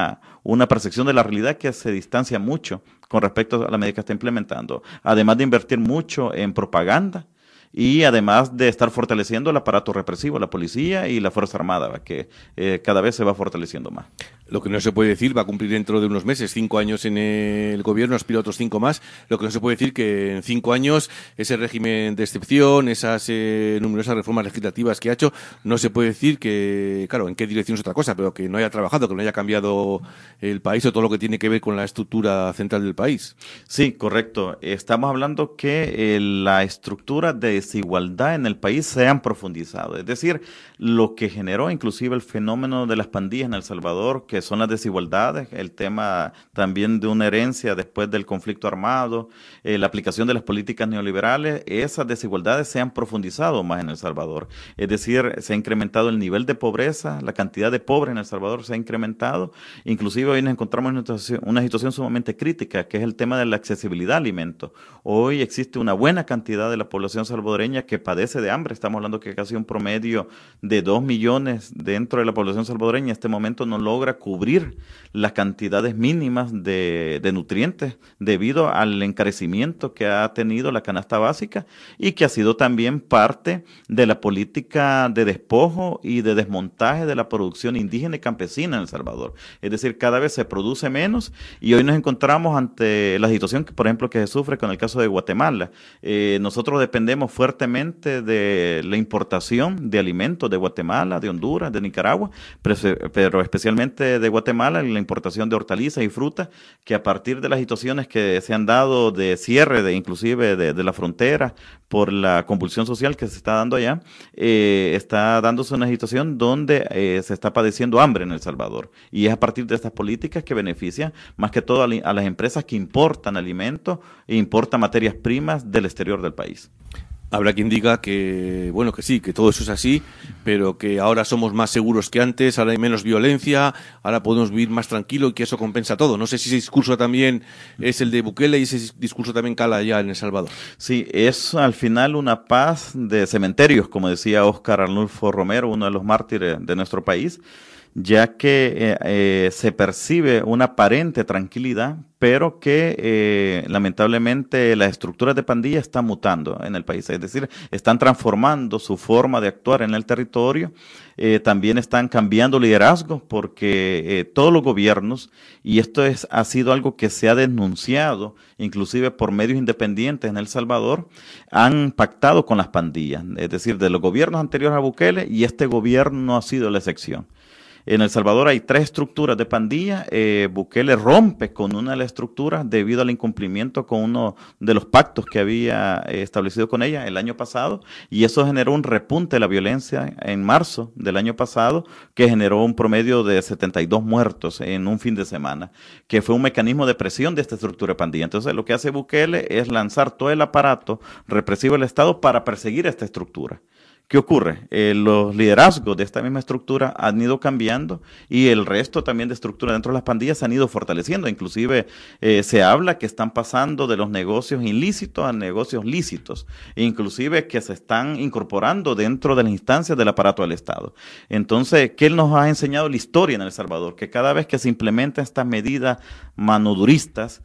una percepción de la realidad que se distancia mucho con respecto a la medida que está implementando, además de invertir mucho en propaganda y además de estar fortaleciendo el aparato represivo, la policía y la Fuerza Armada, que cada vez se va fortaleciendo más. Lo que no se puede decir, va a cumplir dentro de unos meses, 5 años en el gobierno, aspira a otros 5 más. Lo que no se puede decir que en 5 años ese régimen de excepción, esas numerosas reformas legislativas que ha hecho, no se puede decir que, claro, en qué dirección es otra cosa, pero que no haya trabajado, que no haya cambiado el país o todo lo que tiene que ver con la estructura central del país. Sí, correcto. Estamos hablando que la estructura de desigualdad en el país se han profundizado. Es decir, lo que generó inclusive el fenómeno de las pandillas en El Salvador, que son las desigualdades, el tema también de una herencia después del conflicto armado, la aplicación de las políticas neoliberales, esas desigualdades se han profundizado más en El Salvador. Es decir, se ha incrementado el nivel de pobreza, la cantidad de pobres en El Salvador se ha incrementado. Inclusive hoy nos encontramos en una situación sumamente crítica, que es el tema de la accesibilidad a alimentos. Hoy existe una buena cantidad de la población salvadoreña que padece de hambre. Estamos hablando que casi un promedio de 2 millones dentro de la población salvadoreña en este momento no logra cubrir las cantidades mínimas de nutrientes debido al encarecimiento que ha tenido la canasta básica y que ha sido también parte de la política de despojo y de desmontaje de la producción indígena y campesina en El Salvador. Es decir, cada vez se produce menos y hoy nos encontramos ante la situación que, por ejemplo, que se sufre con el caso de Guatemala. Nosotros dependemos fuertemente de la importación de alimentos de Guatemala, de Honduras, de Nicaragua, pero especialmente de Guatemala, la importación de hortalizas y frutas, que a partir de las situaciones que se han dado de cierre, inclusive de la frontera, por la convulsión social que se está dando allá, está dándose una situación donde se está padeciendo hambre en El Salvador. Y es a partir de estas políticas que benefician más que todo a las empresas que importan alimentos e importan materias primas del exterior del país. Habrá quien diga que, bueno, que sí, que todo eso es así, pero que ahora somos más seguros que antes, ahora hay menos violencia, ahora podemos vivir más tranquilo y que eso compensa todo. No sé si ese discurso también es el de Bukele y ese discurso también cala allá en El Salvador. Sí, es al final una paz de cementerios, como decía Óscar Arnulfo Romero, uno de los mártires de nuestro país, ya que se percibe una aparente tranquilidad, pero que lamentablemente las estructuras de pandilla están mutando en el país, es decir, están transformando su forma de actuar en el territorio, también están cambiando liderazgos porque todos los gobiernos, y esto ha sido algo que se ha denunciado inclusive por medios independientes en El Salvador, han pactado con las pandillas, es decir, de los gobiernos anteriores a Bukele, y este gobierno no ha sido la excepción. En El Salvador hay 3 estructuras de pandilla. Bukele rompe con una de las estructuras debido al incumplimiento con uno de los pactos que había establecido con ella el año pasado, y eso generó un repunte de la violencia en marzo del año pasado, que generó un promedio de 72 muertos en un fin de semana, que fue un mecanismo de presión de esta estructura de pandilla. Entonces, lo que hace Bukele es lanzar todo el aparato represivo del Estado para perseguir a esta estructura. ¿Qué ocurre? Los liderazgos de esta misma estructura han ido cambiando y el resto también de estructuras dentro de las pandillas se han ido fortaleciendo. Inclusive se habla que están pasando de los negocios ilícitos a negocios lícitos, inclusive que se están incorporando dentro de las instancias del aparato del Estado. Entonces, ¿qué nos ha enseñado la historia en El Salvador? Que cada vez que se implementan estas medidas manoduristas,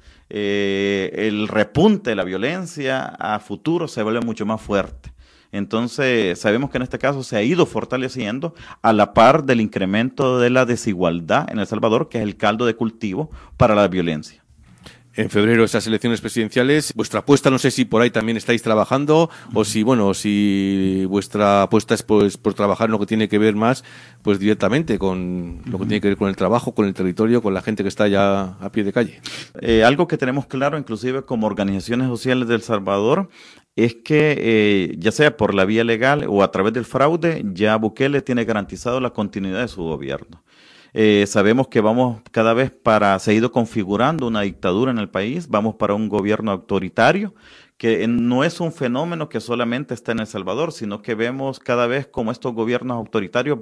el repunte de la violencia a futuro se vuelve mucho más fuerte. Entonces, sabemos que en este caso se ha ido fortaleciendo a la par del incremento de la desigualdad en El Salvador, que es el caldo de cultivo para la violencia. En febrero esas elecciones presidenciales, vuestra apuesta, no sé si por ahí también estáis trabajando o si, bueno, si vuestra apuesta es pues por trabajar en lo que tiene que ver más pues directamente con lo que tiene que ver con el trabajo, con el territorio, con la gente que está ya a pie de calle. Algo que tenemos claro, inclusive como organizaciones sociales de El Salvador, es que ya sea por la vía legal o a través del fraude, ya Bukele tiene garantizado la continuidad de su gobierno. Sabemos que vamos cada vez se ha ido configurando una dictadura en el país, vamos para un gobierno autoritario, que no es un fenómeno que solamente está en El Salvador, sino que vemos cada vez como estos gobiernos autoritarios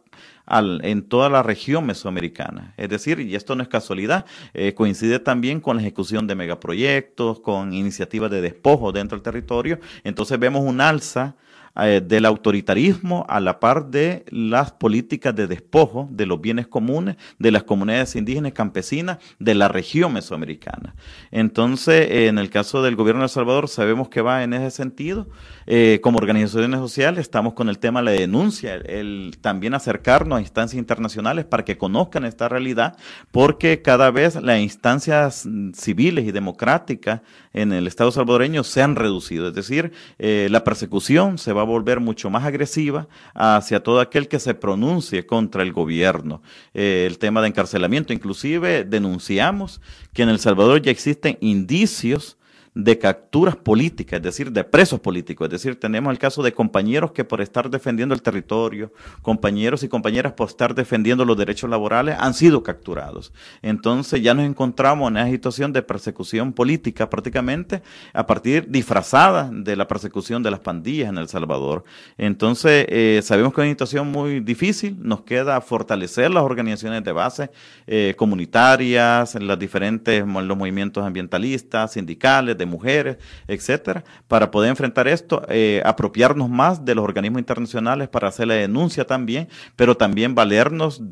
en toda la región mesoamericana. Es decir, y esto no es casualidad, coincide también con la ejecución de megaproyectos, con iniciativas de despojo dentro del territorio. Entonces vemos un alza del autoritarismo a la par de las políticas de despojo de los bienes comunes de las comunidades indígenas campesinas de la región mesoamericana. Entonces, en el caso del gobierno de El Salvador, sabemos que va en ese sentido. Como organizaciones sociales estamos con el tema de la denuncia, el también acercarnos a instancias internacionales para que conozcan esta realidad, porque cada vez las instancias civiles y democráticas en el Estado salvadoreño se han reducido. Es decir, la persecución se va a volver mucho más agresiva hacia todo aquel que se pronuncie contra el gobierno. El tema de encarcelamiento, inclusive denunciamos que en El Salvador ya existen indicios de capturas políticas, es decir, de presos políticos. Es decir, tenemos el caso de compañeros que por estar defendiendo el territorio, compañeros y compañeras por estar defendiendo los derechos laborales, han sido capturados. Entonces ya nos encontramos en una situación de persecución política prácticamente a partir disfrazada de la persecución de las pandillas en El Salvador. Entonces sabemos que es una situación muy difícil, nos queda fortalecer las organizaciones de base comunitarias, los movimientos ambientalistas, sindicales, de mujeres, etcétera, para poder enfrentar esto, apropiarnos más de los organismos internacionales para hacer la denuncia también, pero también valernos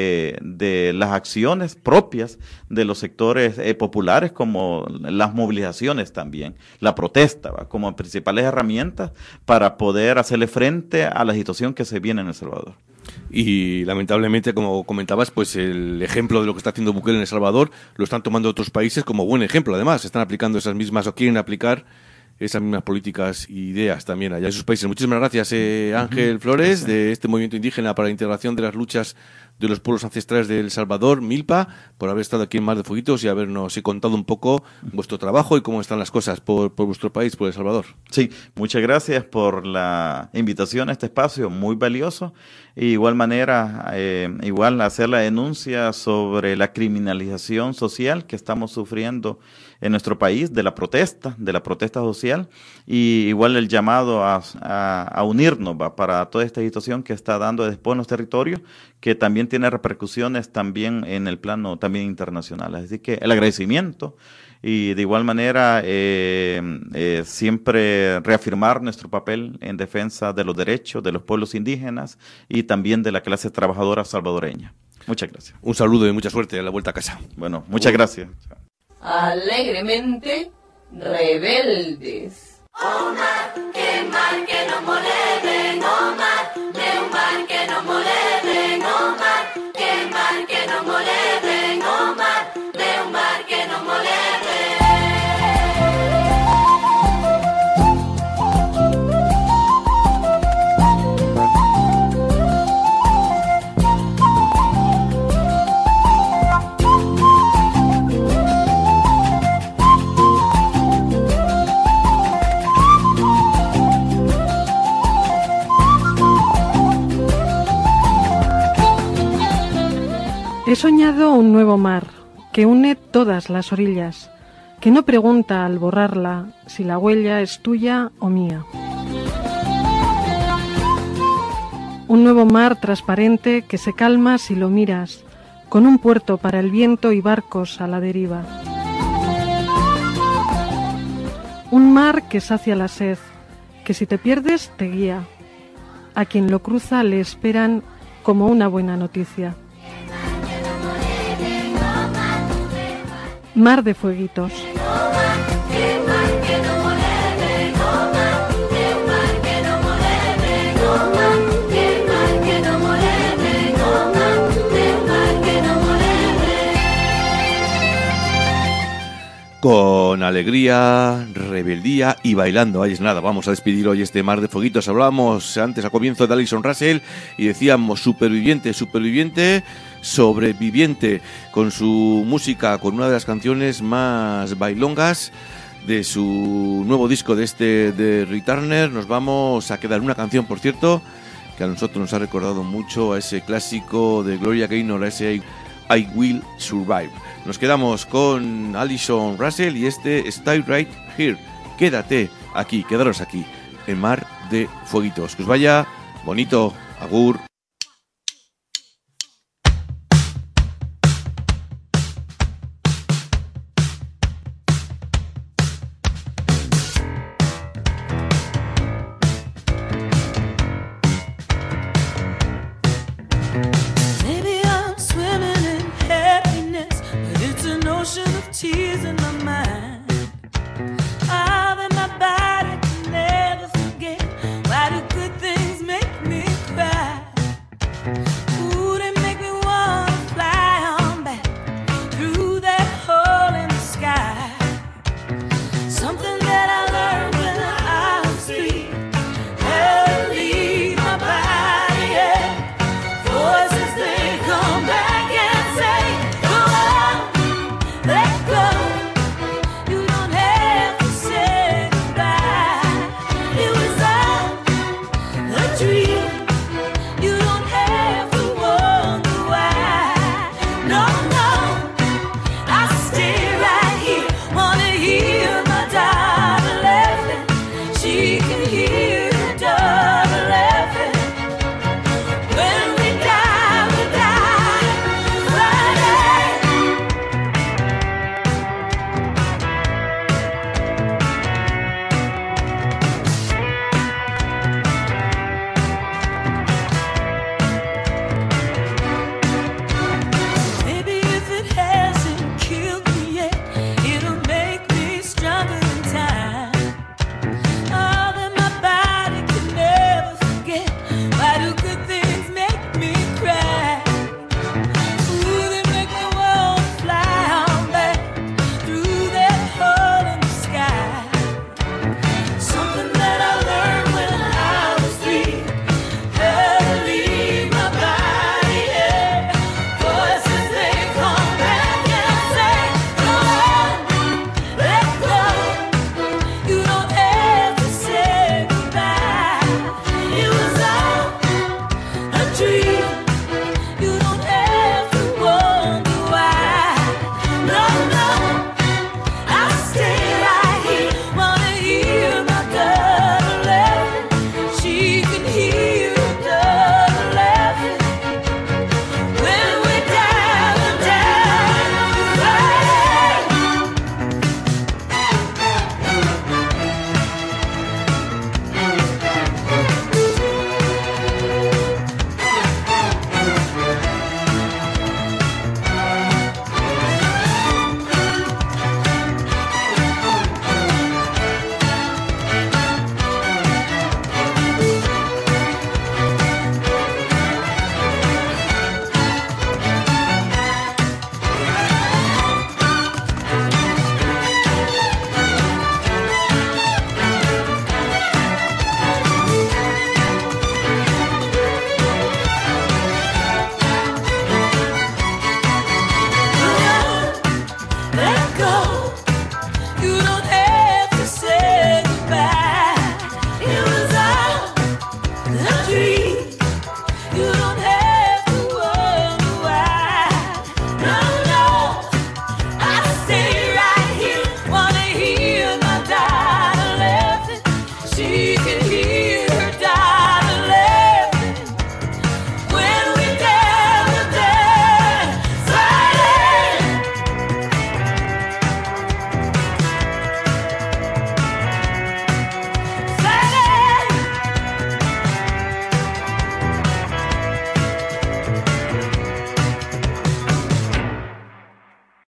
de las acciones propias de los sectores populares, como las movilizaciones también, la protesta, ¿va?, como principales herramientas para poder hacerle frente a la situación que se viene en El Salvador. Y lamentablemente, como comentabas, pues el ejemplo de lo que está haciendo Bukele en El Salvador lo están tomando otros países como buen ejemplo. Además, están aplicando esas mismas o quieren aplicar esas mismas políticas e ideas también allá en sus países. Muchísimas gracias, Ángel Flores, de este movimiento indígena para la integración de las luchas de los pueblos ancestrales de El Salvador, Milpa, por haber estado aquí en Mar de Fueguitos y habernos contado un poco vuestro trabajo y cómo están las cosas por vuestro país, por El Salvador. Sí, muchas gracias por la invitación a este espacio muy valioso. De igual manera, igual hacer la denuncia sobre la criminalización social que estamos sufriendo en nuestro país, de la protesta social, y igual el llamado a unirnos para toda esta situación que está dando después en los territorios, que también tiene repercusiones también en el plano también internacional. Así que el agradecimiento y de igual manera siempre reafirmar nuestro papel en defensa de los derechos de los pueblos indígenas y también de la clase trabajadora salvadoreña. Muchas gracias. Un saludo y mucha suerte a la vuelta a casa. Bueno, muchas gracias. Alegremente rebeldes. Oh mar, que no moleden, oh mar, de un mar que no moleden, oh mar, que no moleden, oh mar, de un mar que no moleden. He soñado un nuevo mar que une todas las orillas, que no pregunta al borrarla si la huella es tuya o mía. Un nuevo mar transparente que se calma si lo miras, con un puerto para el viento y barcos a la deriva. Un mar que sacia la sed, que si te pierdes te guía. A quien lo cruza le esperan como una buena noticia. Mar de fueguitos. Con alegría, rebeldía y bailando. Ahí es nada, vamos a despedir hoy este Mar de Fueguitos. Hablábamos antes a comienzo de Alison Russell y decíamos superviviente, sobreviviente, con su música, con una de las canciones más bailongas de su nuevo disco de Returner. Nos vamos a quedar una canción, por cierto, que a nosotros nos ha recordado mucho a ese clásico de Gloria Gaynor, a ese I Will Survive. Nos quedamos con Alison Russell y Stay Right Here. Quédate aquí, quedaros aquí, en Mar de Fueguitos. Que os vaya bonito, agur.